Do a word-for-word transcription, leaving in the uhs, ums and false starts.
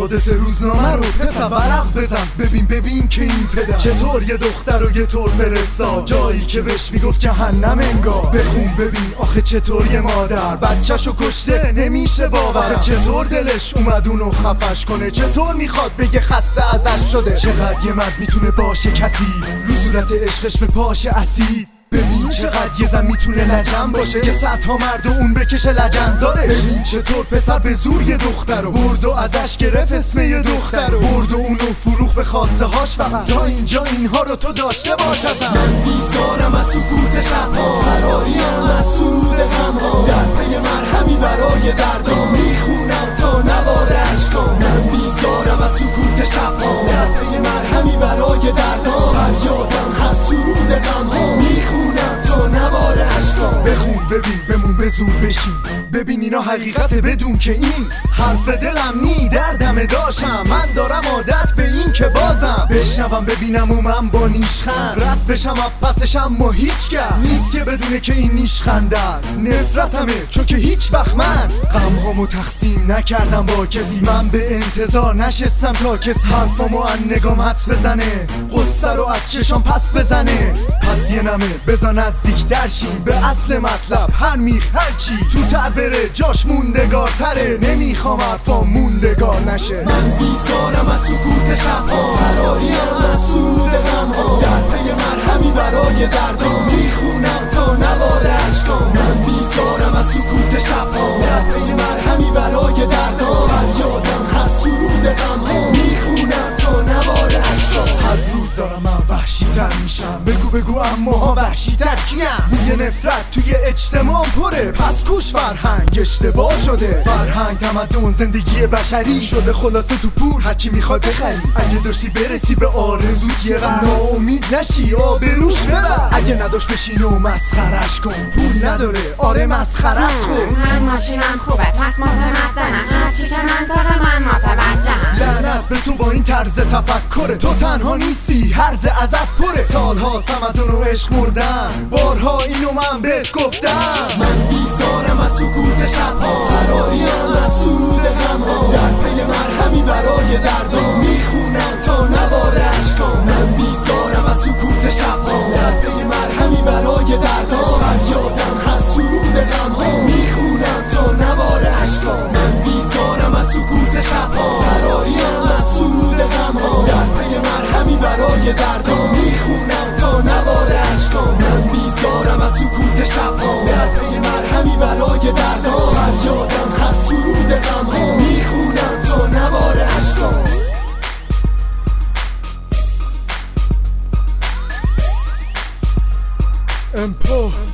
حوادث روزنامه رو پسر ورق بزن ببین ببین که این پدر چطور یه دختر رو یه طور فرستاد جایی که بهش میگفت جهنم انگار. بخون ببین آخه چطور یه مادر بچه‌شو کشته نمیشه باور. آخه چطور دلش اومد اونو خفش کنه، چطور میخواد بگه خسته ازش شده. چقدر یه مرد میتونه باشه کسی رو صورت عشقش به پاش اسید. ببین چقدر یه زن میتونه لجن باشه که صدها مرد و اون بکشه لجنزارش. ببین چطور پسر به زور یه دختر رو برد و ازش گرفت اسم یه دختر رو برد و اونو فروخ به خواسته هاش فقط تا اینجا اینها رو تو داشته باش ازم. من بیزارم از سکوت شبها، فراریم از سرود غمها، در پی مرهمی برای دردام میخونم تا نوار عشقام. من بیزارم از سکوت شبها، در پی مرهمی برای دردام، فریادم هست سرود غمها میخونم تا نوار عشقام. بخون ببین بمون به زور بشین ببین اینا حقیقت بدون که این حرف دلم نی دردم داشتم. من دارم عادت به این که بازم بشنوم ببینم و من با نیشخند رد بشم پسشم ما هیچ کس نیست که بدونه که این نیشخنده است. نفرتمه چون که هیچ وقت من غمهامو تقسیم نکردم با کسی. من به انتظار نشستم تا کسی حرفامو ان نگام حدس بزنه، قصه رو از چشام پس بزنه. پس یه نمه بزن نزدیک درشی به اصل مطلب، هر میخ هر چی تو تر بره جاش موندگارتره. نمیخوام حرفام موندگار نشه. من بیزارم از سکوت شبها، فراریم از سرود غمها، در پی مرهمی برای دردام میخونم تا نوار عشقام. من بیزارم از سکوت شبها، در پی مرهمی برای دردام، فریادم هست سرود غمها میخونم تا نوار عشقام. هر روز دارم من وحشی تر میشم، بگو بگو اما ها وحشی تر کیم؟ بوی نفرت توی اجتماع پره، پس کوش فرهنگ اشتباه شده. فرهنگ تمدن زندگی بشری شده خلاصه تو پول هرچی میخوای بخری. اگه داشتی برسی به آرزوت یه غم ناامید نشی آبروش ببر. اگه نداشت بشین و مسخرش کن، پول نداره آره مسخرش کن. من ماشینم خوبه پس متمدنم، هرچی که من دارم من متوجهم. لعنت به تو با این طرز تفکره، تو تنها نیستی هرز ازت پره. سالها تمدن و عشق مردن، بارها اینو من بهت گفتم. من بیزارم از سکوت شبها، فراریم از سرود غمها، در پی مرهمی برای دردام میخونم تا نوار عشقام. من بیزارم از سکوت شبها، در پی مرهمی برای دردام، فریادم هست سرود غمها میخونم تا نوار عشقام. من بیزارم از سکوت شبها، فراریم از سرود غمها، در پی مرهمی برای دردام میخونم تا نوار عشقام. من بیزارم از سکوت شبها، در پی مرهمی برای دردام، فریادم هست سرود غمها میخونم تا نوار عشقام. امپو